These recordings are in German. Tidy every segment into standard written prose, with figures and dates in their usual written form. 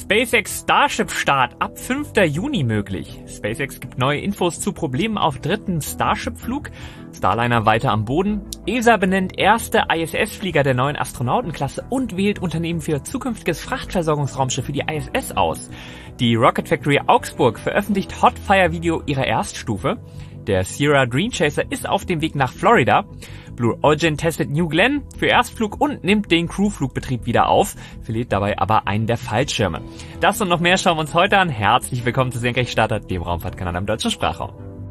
SpaceX Starship-Start ab 5. Juni möglich. SpaceX gibt neue Infos zu Problemen auf dritten Starship-Flug. Starliner weiter am Boden. ESA benennt erste ISS-Flieger der neuen Astronautenklasse und wählt Unternehmen für zukünftiges Frachtversorgungsraumschiff für die ISS aus. Die Rocket Factory Augsburg veröffentlicht Hotfire-Video ihrer Erststufe. Der Sierra Dream Chaser ist auf dem Weg nach Florida. Blue Origin testet New Glenn für Erstflug und nimmt den Crewflugbetrieb wieder auf, verliert dabei aber einen der Fallschirme. Das und noch mehr schauen wir uns heute an. Herzlich willkommen zu Senkrechtstarter, dem Raumfahrtkanal im deutschen Sprachraum.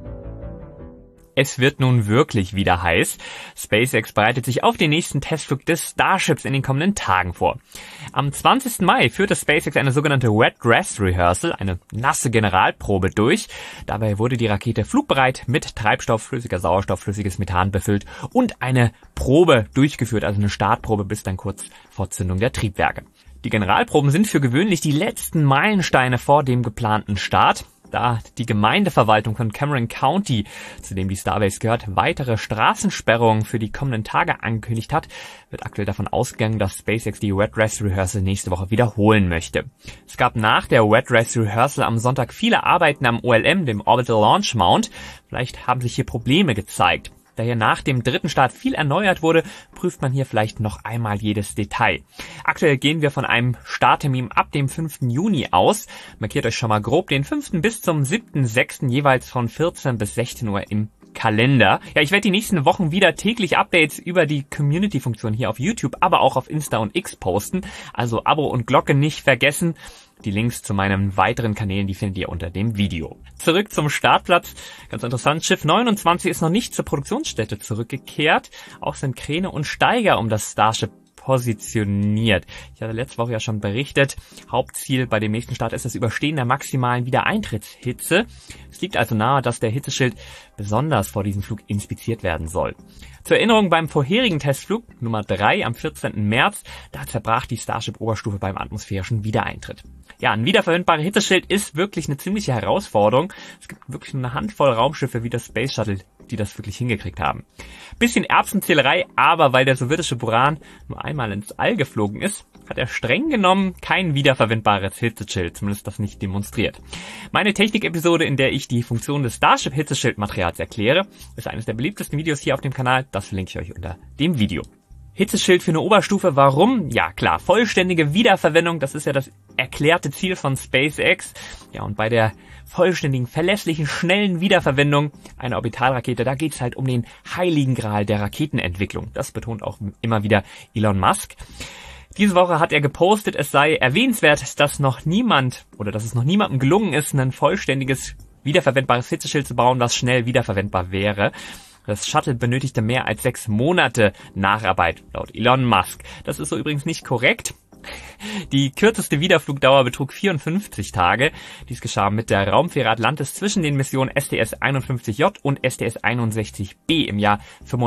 Es wird nun wirklich wieder heiß. SpaceX bereitet sich auf den nächsten Testflug des Starships in den kommenden Tagen vor. Am 20. Mai führte SpaceX eine sogenannte Wet Dress Rehearsal, eine nasse Generalprobe durch. Dabei wurde die Rakete flugbereit mit Treibstoff, flüssiger Sauerstoff, flüssiges Methan befüllt und eine Probe durchgeführt, also eine Startprobe bis dann kurz vor Zündung der Triebwerke. Die Generalproben sind für gewöhnlich die letzten Meilensteine vor dem geplanten Start. Da die Gemeindeverwaltung von Cameron County, zu dem die Starbase gehört, weitere Straßensperrungen für die kommenden Tage angekündigt hat, wird aktuell davon ausgegangen, dass SpaceX die Wet Dress Rehearsal nächste Woche wiederholen möchte. Es gab nach der Wet Dress Rehearsal am Sonntag viele Arbeiten am OLM, dem Orbital Launch Mount. Vielleicht haben sich hier Probleme gezeigt. Da hier nach dem dritten Start viel erneuert wurde, prüft man hier vielleicht noch einmal jedes Detail. Aktuell gehen wir von einem Starttermin ab dem 5. Juni aus. Markiert euch schon mal grob den 5. bis zum 7.6. jeweils von 14 bis 16 Uhr im Kalender. Ja, ich werde die nächsten Wochen wieder täglich Updates über die Community-Funktion hier auf YouTube, aber auch auf Insta und X posten. Also Abo und Glocke nicht vergessen. Die Links zu meinen weiteren Kanälen, die findet ihr unter dem Video. Zurück zum Startplatz. Ganz interessant, Schiff 29 ist noch nicht zur Produktionsstätte zurückgekehrt. Auch sind Kräne und Steiger um das Starship positioniert. Ich hatte letzte Woche ja schon berichtet, Hauptziel bei dem nächsten Start ist das Überstehen der maximalen Wiedereintrittshitze. Es liegt also nahe, dass der Hitzeschild besonders vor diesem Flug inspiziert werden soll. Zur Erinnerung, beim vorherigen Testflug, Nummer 3 am 14. März, da zerbrach die Starship-Oberstufe beim atmosphärischen Wiedereintritt. Ja, ein wiederverwendbarer Hitzeschild ist wirklich eine ziemliche Herausforderung. Es gibt wirklich nur eine Handvoll Raumschiffe wie das Space Shuttle, die das wirklich hingekriegt haben. Bisschen Erbsenzählerei, aber weil der sowjetische Buran nur einmal ins All geflogen ist, hat er streng genommen kein wiederverwendbares Hitzeschild, zumindest das nicht demonstriert. Meine Technik-Episode, in der ich die Funktion des Starship-Hitzeschildmaterials erkläre, ist eines der beliebtesten Videos hier auf dem Kanal. Das verlinke ich euch unter dem Video. Hitzeschild für eine Oberstufe, warum? Ja klar, vollständige Wiederverwendung, das ist ja das erklärte Ziel von SpaceX. Ja, und bei der vollständigen, verlässlichen, schnellen Wiederverwendung einer Orbitalrakete, da geht's halt um den heiligen Gral der Raketenentwicklung. Das betont auch immer wieder Elon Musk. Diese Woche hat er gepostet, es sei erwähnenswert, dass es noch niemandem gelungen ist, ein vollständiges, wiederverwendbares Hitzeschild zu bauen, das schnell wiederverwendbar wäre. Das Shuttle benötigte mehr als 6 Monate Nacharbeit, laut Elon Musk. Das ist so übrigens nicht korrekt. Die kürzeste Wiederflugdauer betrug 54 Tage. Dies geschah mit der Raumfähre Atlantis zwischen den Missionen STS-51J und STS-61B im Jahr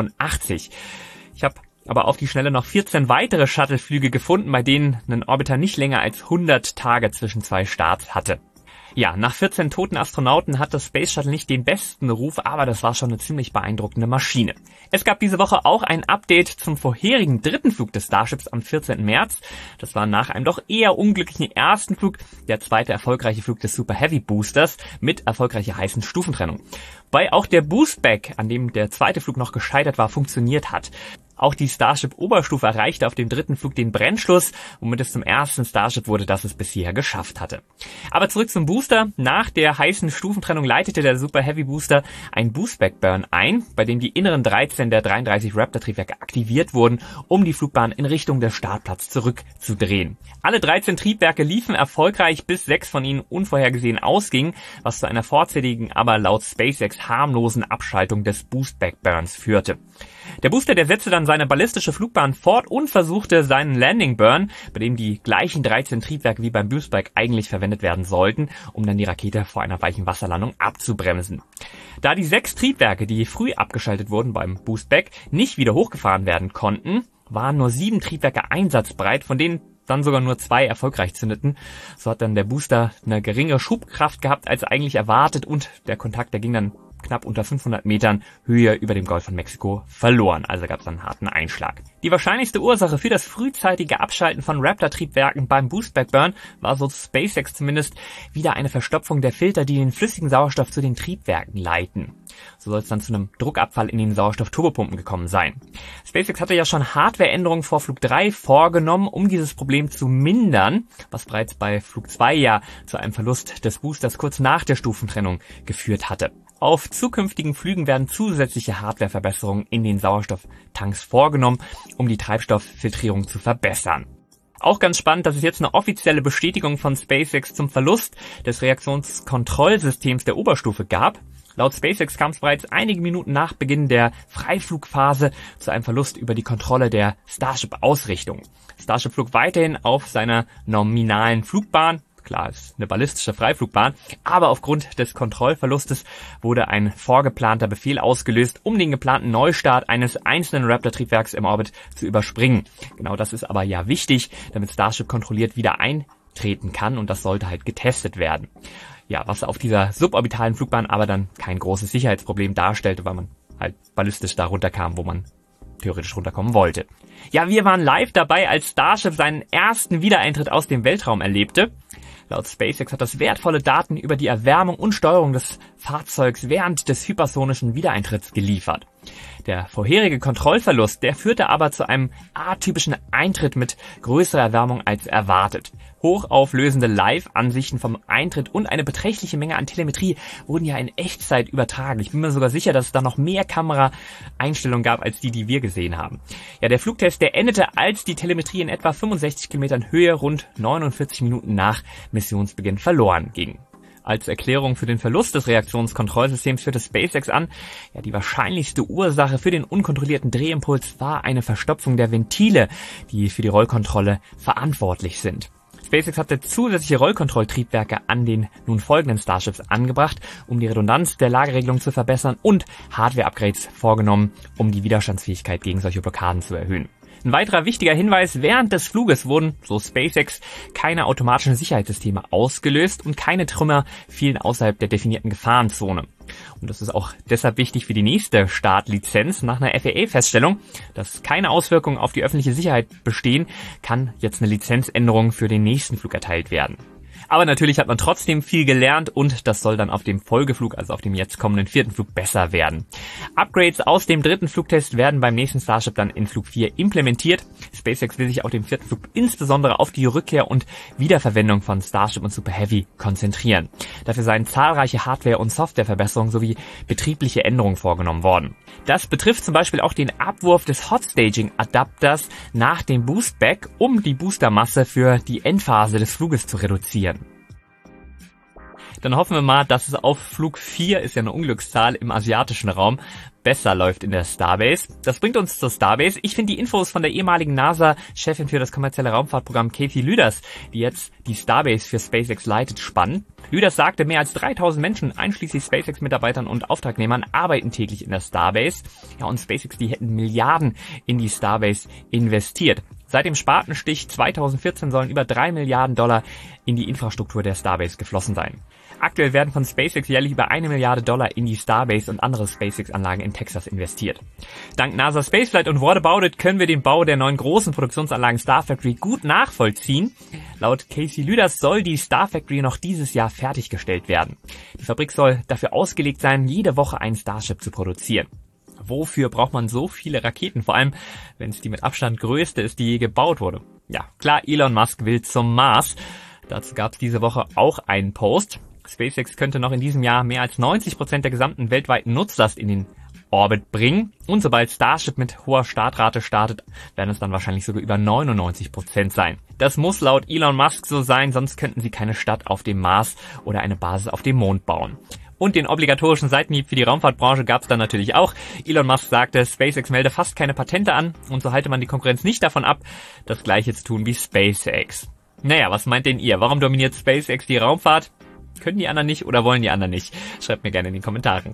85. Ich habe aber auf die Schnelle noch 14 weitere Shuttleflüge gefunden, bei denen ein Orbiter nicht länger als 100 Tage zwischen 2 Starts hatte. Ja, nach 14 toten Astronauten hat das Space Shuttle nicht den besten Ruf, aber das war schon eine ziemlich beeindruckende Maschine. Es gab diese Woche auch ein Update zum vorherigen dritten Flug des Starships am 14. März. Das war nach einem doch eher unglücklichen ersten Flug der zweite erfolgreiche Flug des Super Heavy Boosters mit erfolgreicher heißen Stufentrennung. Wobei auch der Boostback, an dem der zweite Flug noch gescheitert war, funktioniert hat. Auch die Starship-Oberstufe erreichte auf dem dritten Flug den Brennschluss, womit es zum ersten Starship wurde, das es bisher geschafft hatte. Aber zurück zum Booster. Nach der heißen Stufentrennung leitete der Super Heavy Booster ein Boostback-Burn ein, bei dem die inneren 13 der 33 Raptor-Triebwerke aktiviert wurden, um die Flugbahn in Richtung der Startplatz zurückzudrehen. Alle 13 Triebwerke liefen erfolgreich, bis 6 von ihnen unvorhergesehen ausgingen, was zu einer vorzeitigen, aber laut SpaceX harmlosen Abschaltung des Boostback-Burns führte. Der Booster, der setzte dann seine ballistische Flugbahn fort und versuchte seinen Landing Burn, bei dem die gleichen 13 Triebwerke wie beim Boostback eigentlich verwendet werden sollten, um dann die Rakete vor einer weichen Wasserlandung abzubremsen. Da die 6 Triebwerke, die früh abgeschaltet wurden beim Boostback, nicht wieder hochgefahren werden konnten, waren nur 7 Triebwerke einsatzbereit, von denen dann sogar nur 2 erfolgreich zündeten. So hat dann der Booster eine geringere Schubkraft gehabt als eigentlich erwartet und der Kontakt, der ging dann knapp unter 500 Metern Höhe über dem Golf von Mexiko verloren. Also gab es einen harten Einschlag. Die wahrscheinlichste Ursache für das frühzeitige Abschalten von Raptor-Triebwerken beim Boostback-Burn war, so SpaceX zumindest, wieder eine Verstopfung der Filter, die den flüssigen Sauerstoff zu den Triebwerken leiten. So soll es dann zu einem Druckabfall in den Sauerstoffturbopumpen gekommen sein. SpaceX hatte ja schon Hardwareänderungen vor Flug 3 vorgenommen, um dieses Problem zu mindern, was bereits bei Flug 2 ja zu einem Verlust des Boosters kurz nach der Stufentrennung geführt hatte. Auf zukünftigen Flügen werden zusätzliche Hardwareverbesserungen in den Sauerstofftanks vorgenommen, um die Treibstofffiltrierung zu verbessern. Auch ganz spannend, dass es jetzt eine offizielle Bestätigung von SpaceX zum Verlust des Reaktionskontrollsystems der Oberstufe gab. Laut SpaceX kam es bereits einige Minuten nach Beginn der Freiflugphase zu einem Verlust über die Kontrolle der Starship-Ausrichtung. Starship flog weiterhin auf seiner nominalen Flugbahn. Klar, ist eine ballistische Freiflugbahn, aber aufgrund des Kontrollverlustes wurde ein vorgeplanter Befehl ausgelöst, um den geplanten Neustart eines einzelnen Raptor-Triebwerks im Orbit zu überspringen. Genau das ist aber ja wichtig, damit Starship kontrolliert wieder eintreten kann, und das sollte halt getestet werden. Ja, was auf dieser suborbitalen Flugbahn aber dann kein großes Sicherheitsproblem darstellte, weil man halt ballistisch da runterkam, wo man theoretisch runterkommen wollte. Ja, wir waren live dabei, als Starship seinen ersten Wiedereintritt aus dem Weltraum erlebte. Laut SpaceX hat das wertvolle Daten über die Erwärmung und Steuerung des Fahrzeugs während des hypersonischen Wiedereintritts geliefert. Der vorherige Kontrollverlust, der führte aber zu einem atypischen Eintritt mit größerer Erwärmung als erwartet. Hochauflösende Live-Ansichten vom Eintritt und eine beträchtliche Menge an Telemetrie wurden ja in Echtzeit übertragen. Ich bin mir sogar sicher, dass es da noch mehr Kameraeinstellungen gab, als die wir gesehen haben. Ja, der Flugtest, der endete, als die Telemetrie in etwa 65 Kilometern Höhe rund 49 Minuten nach Missionsbeginn verloren ging. Als Erklärung für den Verlust des Reaktionskontrollsystems führte SpaceX an, ja, die wahrscheinlichste Ursache für den unkontrollierten Drehimpuls war eine Verstopfung der Ventile, die für die Rollkontrolle verantwortlich sind. SpaceX hatte zusätzliche Rollkontrolltriebwerke an den nun folgenden Starships angebracht, um die Redundanz der Lageregelung zu verbessern, und Hardware-Upgrades vorgenommen, um die Widerstandsfähigkeit gegen solche Blockaden zu erhöhen. Ein weiterer wichtiger Hinweis: während des Fluges wurden, so SpaceX, keine automatischen Sicherheitssysteme ausgelöst und keine Trümmer fielen außerhalb der definierten Gefahrenzone. Und das ist auch deshalb wichtig für die nächste Startlizenz. Nach einer FAA-Feststellung, dass keine Auswirkungen auf die öffentliche Sicherheit bestehen, kann jetzt eine Lizenzänderung für den nächsten Flug erteilt werden. Aber natürlich hat man trotzdem viel gelernt, und das soll dann auf dem Folgeflug, also auf dem jetzt kommenden 4. Flug, besser werden. Upgrades aus dem 3. Flugtest werden beim nächsten Starship dann in Flug 4 implementiert. SpaceX will sich auf dem 4. Flug insbesondere auf die Rückkehr und Wiederverwendung von Starship und Super Heavy konzentrieren. Dafür seien zahlreiche Hardware- und Softwareverbesserungen sowie betriebliche Änderungen vorgenommen worden. Das betrifft zum Beispiel auch den Abwurf des Hot-Staging-Adapters nach dem Boostback, um die Boostermasse für die Endphase des Fluges zu reduzieren. Dann hoffen wir mal, dass es auf Flug 4, ist ja eine Unglückszahl, im asiatischen Raum, besser läuft in der Starbase. Das bringt uns zur Starbase. Ich finde die Infos von der ehemaligen NASA-Chefin für das kommerzielle Raumfahrtprogramm Kathy Lueders, die jetzt die Starbase für SpaceX leitet, spannend. Lueders sagte, mehr als 3000 Menschen, einschließlich SpaceX-Mitarbeitern und Auftragnehmern, arbeiten täglich in der Starbase. Ja, und SpaceX, die hätten Milliarden in die Starbase investiert. Seit dem Spatenstich 2014 sollen über $3 Milliarden in die Infrastruktur der Starbase geflossen sein. Aktuell werden von SpaceX jährlich über $1 Milliarde in die Starbase und andere SpaceX-Anlagen in Texas investiert. Dank NASA Spaceflight und What About It können wir den Bau der neuen großen Produktionsanlagen Star Factory gut nachvollziehen. Laut Kathy Lueders soll die Star Factory noch dieses Jahr fertiggestellt werden. Die Fabrik soll dafür ausgelegt sein, jede Woche ein Starship zu produzieren. Wofür braucht man so viele Raketen? Vor allem, wenn es die mit Abstand größte ist, die je gebaut wurde. Ja, klar, Elon Musk will zum Mars. Dazu gab es diese Woche auch einen Post. SpaceX könnte noch in diesem Jahr mehr als 90% der gesamten weltweiten Nutzlast in den Orbit bringen. Und sobald Starship mit hoher Startrate startet, werden es dann wahrscheinlich sogar über 99% sein. Das muss laut Elon Musk so sein, sonst könnten sie keine Stadt auf dem Mars oder eine Basis auf dem Mond bauen. Und den obligatorischen Seitenhieb für die Raumfahrtbranche gab es dann natürlich auch. Elon Musk sagte, SpaceX melde fast keine Patente an, und so halte man die Konkurrenz nicht davon ab, das Gleiche zu tun wie SpaceX. Naja, was meint denn ihr? Warum dominiert SpaceX die Raumfahrt? Können die anderen nicht oder wollen die anderen nicht? Schreibt mir gerne in den Kommentaren.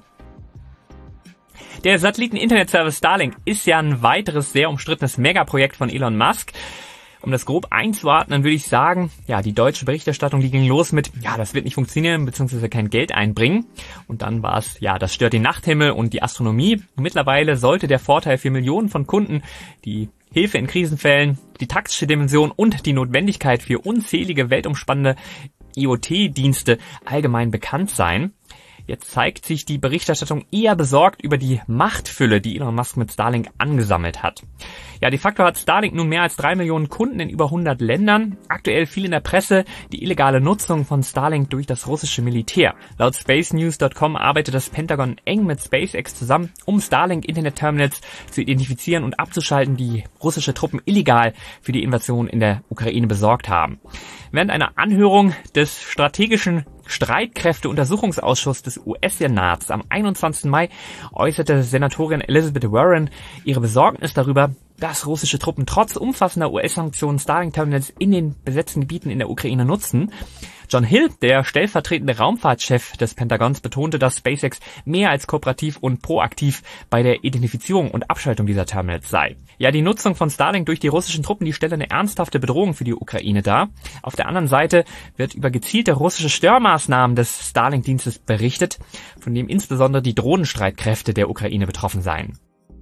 Der Satelliten-Internet-Service Starlink ist ja ein weiteres sehr umstrittenes Megaprojekt von Elon Musk. Um das grob einzuordnen, würde ich sagen, ja, die deutsche Berichterstattung, die ging los mit, ja, das wird nicht funktionieren, beziehungsweise kein Geld einbringen. Und dann war es, ja, das stört den Nachthimmel und die Astronomie. Und mittlerweile sollte der Vorteil für Millionen von Kunden, die Hilfe in Krisenfällen, die taktische Dimension und die Notwendigkeit für unzählige weltumspannende IoT-Dienste allgemein bekannt sein. Jetzt zeigt sich die Berichterstattung eher besorgt über die Machtfülle, die Elon Musk mit Starlink angesammelt hat. Ja, de facto hat Starlink nun mehr als 3 Millionen Kunden in über 100 Ländern. Aktuell viel in der Presse die illegale Nutzung von Starlink durch das russische Militär. Laut spacenews.com arbeitet das Pentagon eng mit SpaceX zusammen, um Starlink-Internet-Terminals zu identifizieren und abzuschalten, die russische Truppen illegal für die Invasion in der Ukraine besorgt haben. Während einer Anhörung des strategischen Streitkräfteuntersuchungsausschusses des US-Senats am 21. Mai äußerte Senatorin Elizabeth Warren ihre Besorgnis darüber, dass russische Truppen trotz umfassender US-Sanktionen Starlink-Terminals in den besetzten Gebieten in der Ukraine nutzen. John Hill, der stellvertretende Raumfahrtchef des Pentagons, betonte, dass SpaceX mehr als kooperativ und proaktiv bei der Identifizierung und Abschaltung dieser Terminals sei. Ja, die Nutzung von Starlink durch die russischen Truppen, die stelle eine ernsthafte Bedrohung für die Ukraine dar. Auf der anderen Seite wird über gezielte russische Störmaßnahmen des Starlink-Dienstes berichtet, von dem insbesondere die Drohnenstreitkräfte der Ukraine betroffen seien.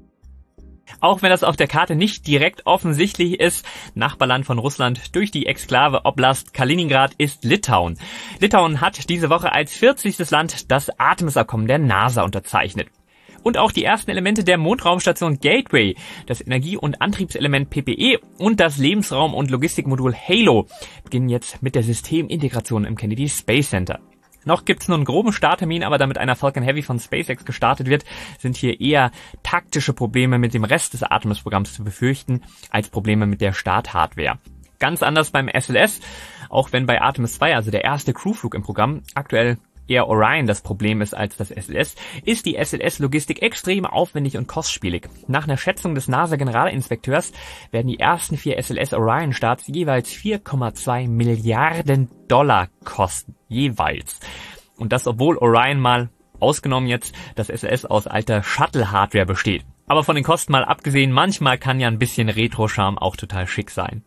Auch wenn das auf der Karte nicht direkt offensichtlich ist, Nachbarland von Russland durch die Exklave Oblast Kaliningrad ist Litauen. Litauen hat diese Woche als 40. Land das Artemis-Abkommen der NASA unterzeichnet. Und auch die ersten Elemente der Mondraumstation Gateway, das Energie- und Antriebselement PPE und das Lebensraum- und Logistikmodul HALO beginnen jetzt mit der Systemintegration im Kennedy Space Center. Noch gibt's nur einen groben Starttermin, aber damit einer Falcon Heavy von SpaceX gestartet wird, sind hier eher taktische Probleme mit dem Rest des Artemis-Programms zu befürchten, als Probleme mit der Starthardware. Ganz anders beim SLS, auch wenn bei Artemis 2, also der erste Crewflug im Programm, aktuell eher Orion das Problem ist als das SLS, ist die SLS-Logistik extrem aufwendig und kostspielig. Nach einer Schätzung des NASA-Generalinspekteurs werden die ersten 4 SLS-Orion-Starts jeweils 4,2 Milliarden Dollar kosten. Jeweils. Und das, obwohl Orion mal, ausgenommen jetzt, das SLS aus alter Shuttle-Hardware besteht. Aber von den Kosten mal abgesehen, manchmal kann ja ein bisschen Retro-Charme auch total schick sein.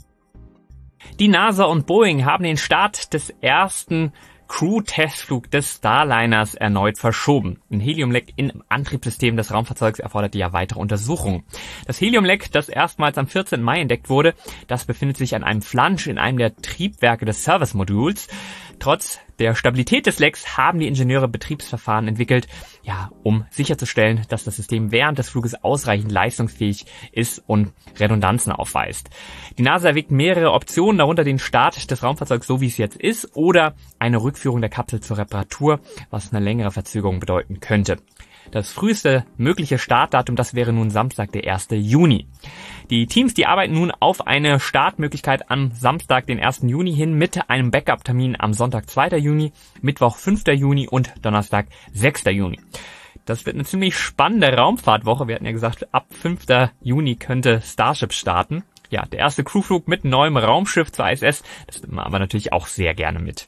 Die NASA und Boeing haben den Start des ersten Crew-Testflug des Starliners erneut verschoben. Ein Heliumleck im Antriebssystem des Raumfahrzeugs erforderte ja weitere Untersuchungen. Das Heliumleck, das erstmals am 14. Mai entdeckt wurde, das befindet sich an einem Flansch in einem der Triebwerke des Service-Moduls. Trotz der Stabilität des Lecks haben die Ingenieure Betriebsverfahren entwickelt, ja, um sicherzustellen, dass das System während des Fluges ausreichend leistungsfähig ist und Redundanzen aufweist. Die NASA erwägt mehrere Optionen, darunter den Start des Raumfahrzeugs so wie es jetzt ist oder eine Rückführung der Kapsel zur Reparatur, was eine längere Verzögerung bedeuten könnte. Das früheste mögliche Startdatum, das wäre nun Samstag, der 1. Juni. Die Teams, die arbeiten nun auf eine Startmöglichkeit am Samstag, den 1. Juni hin mit einem Backup-Termin am Sonntag, 2. Juni, Mittwoch, 5. Juni und Donnerstag, 6. Juni. Das wird eine ziemlich spannende Raumfahrtwoche. Wir hatten ja gesagt, ab 5. Juni könnte Starship starten. Ja, der erste Crewflug mit neuem Raumschiff zur ISS, das nimmt man aber natürlich auch sehr gerne mit.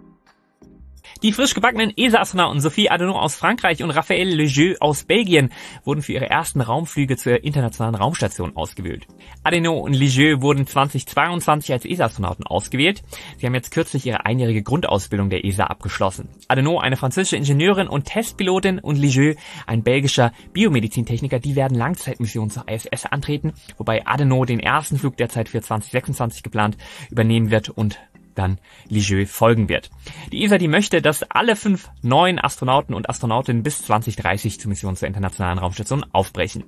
Die frisch gebackenen ESA-Astronauten Sophie Adenau aus Frankreich und Raphaël Lejeune aus Belgien wurden für ihre ersten Raumflüge zur internationalen Raumstation ausgewählt. Adenau und Lejeune wurden 2022 als ESA-Astronauten ausgewählt. Sie haben jetzt kürzlich ihre einjährige Grundausbildung der ESA abgeschlossen. Adenau, eine französische Ingenieurin und Testpilotin, und Lejeune, ein belgischer Biomedizintechniker, die werden Langzeitmissionen zur ISS antreten, wobei Adenau den ersten Flug derzeit für 2026 geplant übernehmen wird und dann Lejeune folgen wird. Die ESA, die möchte, dass alle 5 neuen Astronauten und Astronautinnen bis 2030 zur Mission zur internationalen Raumstation aufbrechen.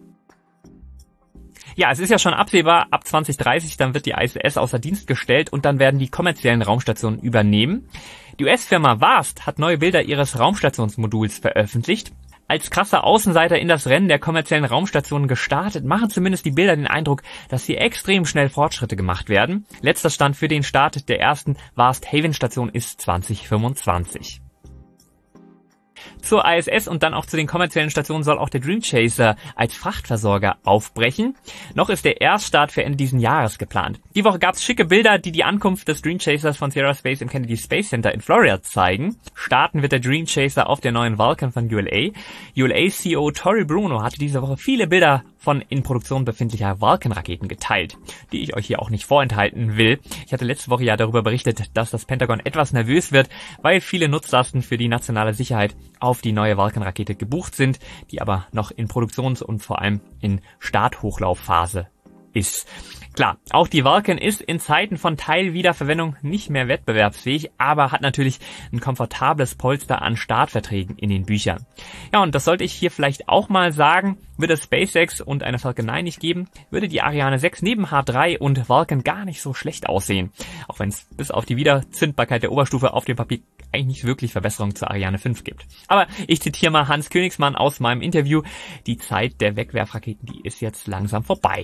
Ja, es ist ja schon absehbar, ab 2030, dann wird die ISS außer Dienst gestellt und dann werden die kommerziellen Raumstationen übernehmen. Die US-Firma VAST hat neue Bilder ihres Raumstationsmoduls veröffentlicht. Als krasser Außenseiter in das Rennen der kommerziellen Raumstationen gestartet, machen zumindest die Bilder den Eindruck, dass hier extrem schnell Fortschritte gemacht werden. Letzter Stand für den Start der ersten VAST Haven Station ist 2025. Zur ISS und dann auch zu den kommerziellen Stationen soll auch der Dream Chaser als Frachtversorger aufbrechen. Noch ist der Erststart für Ende diesen Jahres geplant. Die Woche gab es schicke Bilder, die die Ankunft des Dream Chasers von Sierra Space im Kennedy Space Center in Florida zeigen. Starten wird der Dream Chaser auf der neuen Vulcan von ULA. ULA-CEO Tory Bruno hatte diese Woche viele Bilder von in Produktion befindlicher Vulcan-Raketen geteilt, die ich euch hier auch nicht vorenthalten will. Ich hatte letzte Woche ja darüber berichtet, dass das Pentagon etwas nervös wird, weil viele Nutzlasten für die nationale Sicherheit auf die neue Vulcan-Rakete gebucht sind, die aber noch in Produktions- und vor allem in Starthochlaufphase ist. Klar, auch die Vulcan ist in Zeiten von Teilwiederverwendung nicht mehr wettbewerbsfähig, aber hat natürlich ein komfortables Polster an Startverträgen in den Büchern. Ja, und das sollte ich hier vielleicht auch mal sagen, würde es SpaceX und eine Falcon 9 nicht geben, würde die Ariane 6 neben H3 und Vulcan gar nicht so schlecht aussehen. Auch wenn es bis auf die Wiederzündbarkeit der Oberstufe auf dem Papier eigentlich nicht wirklich Verbesserungen zur Ariane 5 gibt. Aber ich zitiere mal Hans Königsmann aus meinem Interview: Die Zeit der Wegwerfraketen, die ist jetzt langsam vorbei.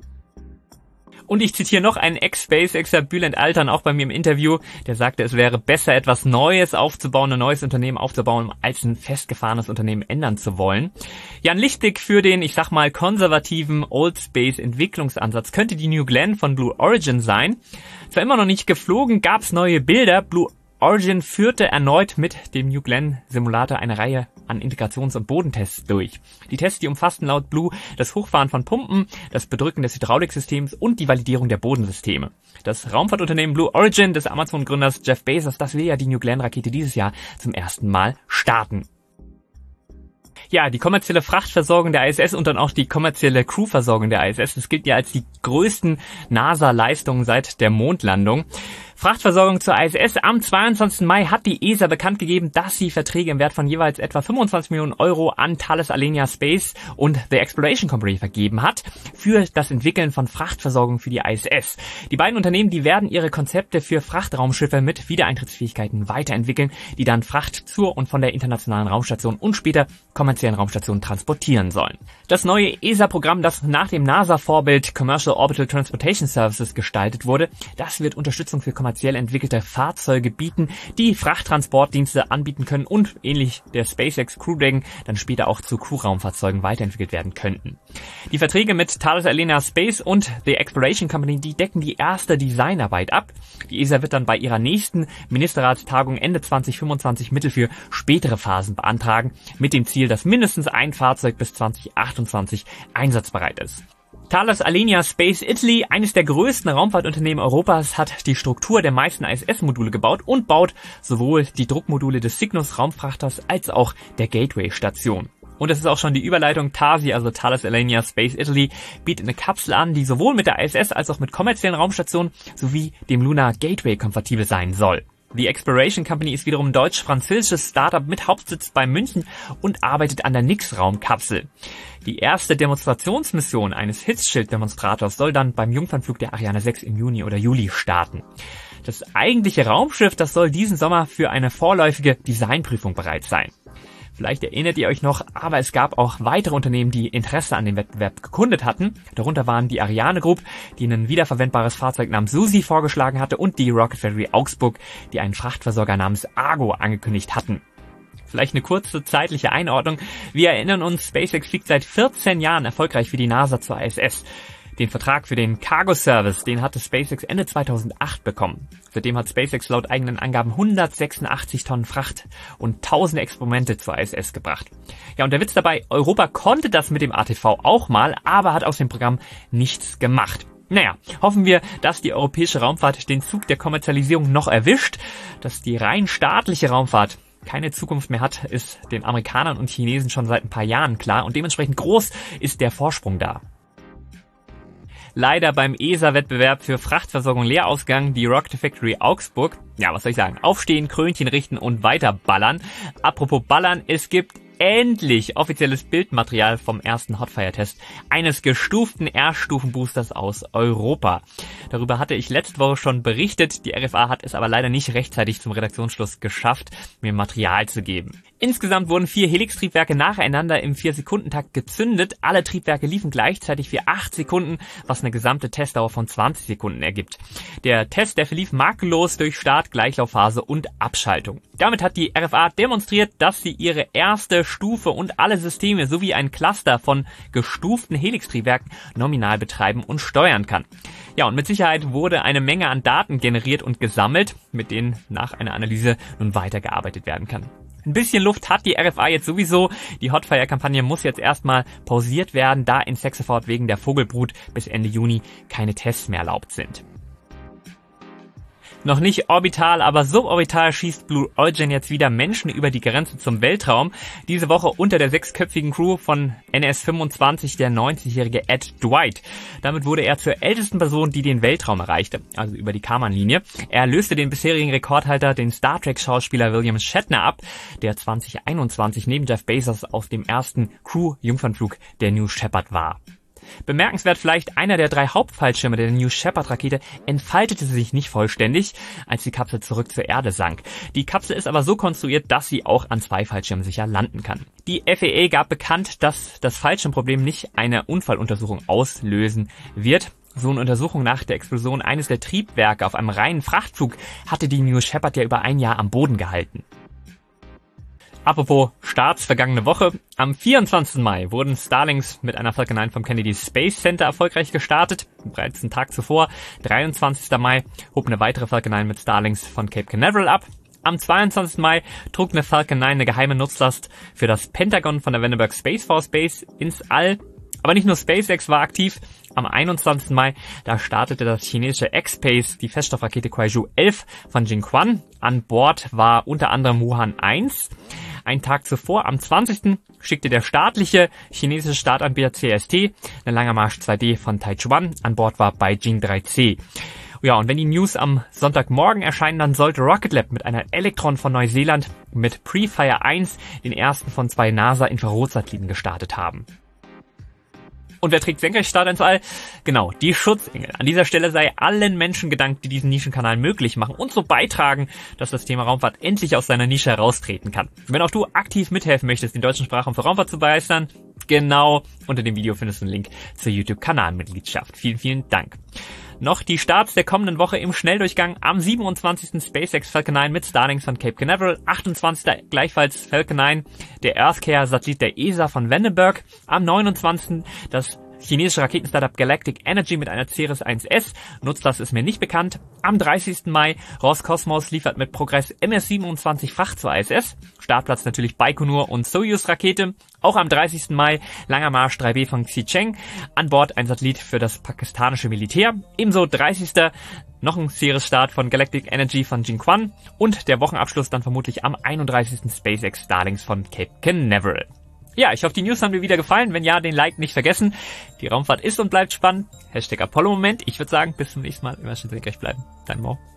Und ich zitiere noch einen Ex-SpaceXer, Bülent Altan, auch bei mir im Interview, der sagte, es wäre besser, etwas Neues aufzubauen, ein neues Unternehmen aufzubauen, als ein festgefahrenes Unternehmen ändern zu wollen. Ja, ein Lichtblick für den, ich sag mal, konservativen Old Space Entwicklungsansatz könnte die New Glenn von Blue Origin sein. Zwar immer noch nicht geflogen, gab's neue Bilder. Blue Origin führte erneut mit dem New Glenn Simulator eine Reihe an Integrations- und Bodentests durch. Die Tests, die umfassten laut Blue das Hochfahren von Pumpen, das Bedrücken des Hydrauliksystems und die Validierung der Bodensysteme. Das Raumfahrtunternehmen Blue Origin des Amazon-Gründers Jeff Bezos, das will ja die New Glenn-Rakete dieses Jahr zum ersten Mal starten. Ja, die kommerzielle Frachtversorgung der ISS und dann auch die kommerzielle Crewversorgung der ISS, das gilt ja als die größten NASA-Leistungen seit der Mondlandung. Frachtversorgung zur ISS. Am 22. Mai hat die ESA bekannt gegeben, dass sie Verträge im Wert von jeweils etwa 25 Millionen Euro an Thales Alenia Space und The Exploration Company vergeben hat für das Entwickeln von Frachtversorgung für die ISS. Die beiden Unternehmen, die werden ihre Konzepte für Frachtraumschiffe mit Wiedereintrittsfähigkeiten weiterentwickeln, die dann Fracht zur und von der internationalen Raumstation und später kommerziellen Raumstationen transportieren sollen. Das neue ESA-Programm, das nach dem NASA-Vorbild Commercial Orbital Transportation Services gestaltet wurde, das wird Unterstützung für kommerziell entwickelte Fahrzeuge bieten, die Frachttransportdienste anbieten können und ähnlich der SpaceX Crew Dragon dann später auch zu Crew-Raumfahrzeugen weiterentwickelt werden könnten. Die Verträge mit Thales Alenia Space und The Exploration Company, die decken die erste Designarbeit ab. Die ESA wird dann bei ihrer nächsten Ministerratstagung Ende 2025 Mittel für spätere Phasen beantragen, mit dem Ziel, dass mindestens ein Fahrzeug bis 2028 einsatzbereit ist. Thales Alenia Space Italy, eines der größten Raumfahrtunternehmen Europas, hat die Struktur der meisten ISS-Module gebaut und baut sowohl die Druckmodule des Cygnus Raumfrachters als auch der Gateway-Station. Und es ist auch schon die Überleitung. TASI, also Thales Alenia Space Italy, bietet eine Kapsel an, die sowohl mit der ISS als auch mit kommerziellen Raumstationen sowie dem Lunar Gateway kompatibel sein soll. The Exploration Company ist wiederum ein deutsch-französisches Startup mit Hauptsitz bei München und arbeitet an der Nix-Raumkapsel. Die erste Demonstrationsmission eines Hitzschild-Demonstrators soll dann beim Jungfernflug der Ariane 6 im Juni oder Juli starten. Das eigentliche Raumschiff, das soll diesen Sommer für eine vorläufige Designprüfung bereit sein. Vielleicht erinnert ihr euch noch, aber es gab auch weitere Unternehmen, die Interesse an dem Wettbewerb gekundet hatten. Darunter waren die Ariane Group, die ein wiederverwendbares Fahrzeug namens Susi vorgeschlagen hatte, und die Rocket Factory Augsburg, die einen Frachtversorger namens Argo angekündigt hatten. Vielleicht eine kurze zeitliche Einordnung. Wir erinnern uns, SpaceX fliegt seit 14 Jahren erfolgreich für die NASA zur ISS. Den Vertrag für den Cargo-Service, den hatte SpaceX Ende 2008 bekommen. Seitdem hat SpaceX laut eigenen Angaben 186 Tonnen Fracht und tausende Experimente zur ISS gebracht. Ja, und der Witz dabei, Europa konnte das mit dem ATV auch mal, aber hat aus dem Programm nichts gemacht. Naja, hoffen wir, dass die europäische Raumfahrt den Zug der Kommerzialisierung noch erwischt, dass die rein staatliche Raumfahrt keine Zukunft mehr hat, ist den Amerikanern und Chinesen schon seit ein paar Jahren klar, und dementsprechend groß ist der Vorsprung da. Leider beim ESA-Wettbewerb für Frachtversorgung leer ausgegangen, die Rocket Factory Augsburg. Ja, was soll ich sagen? Aufstehen, Krönchen richten und weiter ballern. Apropos ballern, es gibt endlich offizielles Bildmaterial vom ersten Hotfire-Test eines gestuften R-Stufen-Boosters aus Europa. Darüber hatte ich letzte Woche schon berichtet. Die RFA hat es aber leider nicht rechtzeitig zum Redaktionsschluss geschafft, mir Material zu geben. Insgesamt wurden 4 Helix-Triebwerke nacheinander im 4-Sekundentakt gezündet. Alle Triebwerke liefen gleichzeitig für 8 Sekunden, was eine gesamte Testdauer von 20 Sekunden ergibt. Der Test, der verlief makellos durch Start, Gleichlaufphase und Abschaltung. Damit hat die RFA demonstriert, dass sie ihre erste Stufe und alle Systeme sowie ein Cluster von gestuften Helix-Triebwerken nominal betreiben und steuern kann. Ja, und mit Sicherheit wurde eine Menge an Daten generiert und gesammelt, mit denen nach einer Analyse nun weitergearbeitet werden kann. Ein bisschen Luft hat die RFA jetzt sowieso. Die Hotfire-Kampagne muss jetzt erstmal pausiert werden, da in Saxford wegen der Vogelbrut bis Ende Juni keine Tests mehr erlaubt sind. Noch nicht orbital, aber suborbital schießt Blue Origin jetzt wieder Menschen über die Grenze zum Weltraum. Diese Woche unter der 6-köpfigen Crew von NS-25 der 90-jährige Ed Dwight. Damit wurde er zur ältesten Person, die den Weltraum erreichte, also über die Kármán-Linie. Er löste den bisherigen Rekordhalter, den Star Trek-Schauspieler William Shatner, ab, der 2021 neben Jeff Bezos auf dem ersten Crew-Jungfernflug der New Shepard war. Bemerkenswert vielleicht, einer der 3 Hauptfallschirme der New Shepard-Rakete entfaltete sich nicht vollständig, als die Kapsel zurück zur Erde sank. Die Kapsel ist aber so konstruiert, dass sie auch an 2 Fallschirmen sicher landen kann. Die FAA gab bekannt, dass das Fallschirmproblem nicht eine Unfalluntersuchung auslösen wird. So eine Untersuchung nach der Explosion eines der Triebwerke auf einem reinen Frachtflug hatte die New Shepard ja über ein Jahr am Boden gehalten. Apropos Starts vergangene Woche. Am 24. Mai wurden Starlinks mit einer Falcon 9 vom Kennedy Space Center erfolgreich gestartet. Bereits einen Tag zuvor, 23. Mai, hob eine weitere Falcon 9 mit Starlinks von Cape Canaveral ab. Am 22. Mai trug eine Falcon 9 eine geheime Nutzlast für das Pentagon von der Vandenberg Space Force Base ins All. Aber nicht nur SpaceX war aktiv. Am 21. Mai, da startete das chinesische X-Space die Feststoffrakete Kuaizhou 11 von Jinquan. An Bord war unter anderem Wuhan 1. Einen Tag zuvor, am 20. schickte der staatliche chinesische Startanbieter CST eine Langer Marsch 2D von Taichuan. An Bord war Beijing 3C. Ja, und wenn die News am Sonntagmorgen erscheinen, dann sollte Rocket Lab mit einer Electron von Neuseeland mit Prefire 1 den ersten von 2 NASA-Infrarotsatelliten gestartet haben. Und wer trägt Senkrechtstarter ins All? Genau, die Schutzengel. An dieser Stelle sei allen Menschen gedankt, die diesen Nischenkanal möglich machen und so beitragen, dass das Thema Raumfahrt endlich aus seiner Nische heraustreten kann. Wenn auch du aktiv mithelfen möchtest, den deutschen Sprachraum für Raumfahrt zu begeistern, genau unter dem Video findest du einen Link zur YouTube-Kanalmitgliedschaft. Vielen, vielen Dank. Noch die Starts der kommenden Woche im Schnelldurchgang. Am 27. SpaceX Falcon 9 mit Starlinks von Cape Canaveral. 28. gleichfalls Falcon 9, der EarthCare-Satellit der ESA von Vandenberg. Am 29. das chinesische Raketenstartup Galactic Energy mit einer Ceres 1S. Nutzlast ist mir nicht bekannt. Am 30. Mai Roskosmos liefert mit Progress MS-27 Fracht zur ISS. Startplatz natürlich Baikonur und Soyuz-Rakete. Auch am 30. Mai Langer Marsch 3B von Xicheng. An Bord ein Satellit für das pakistanische Militär. Ebenso 30. noch ein Ceres-Start von Galactic Energy von Jinquan. Und der Wochenabschluss dann vermutlich am 31. SpaceX Starlinks von Cape Canaveral. Ja, ich hoffe, die News haben dir wieder gefallen. Wenn ja, den Like nicht vergessen. Die Raumfahrt ist und bleibt spannend. #Apollo-Moment. Ich würde sagen, bis zum nächsten Mal. Immer schön senkrecht bleiben. Dein Mo.